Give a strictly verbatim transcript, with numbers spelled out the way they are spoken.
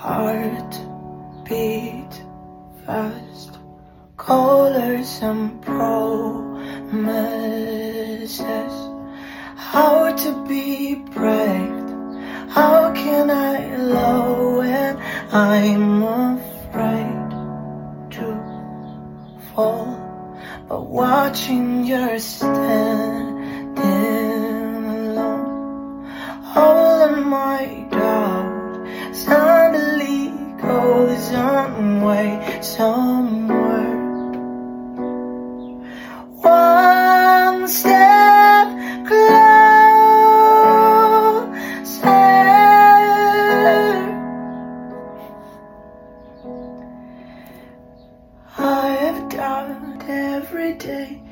heart beat fast, colors and promises. How to be brave? How can I love when I'm afraid to fall? But watching you're standing alone, all of my doubt suddenly goes away somewhere. One step closer. I have doubt every day.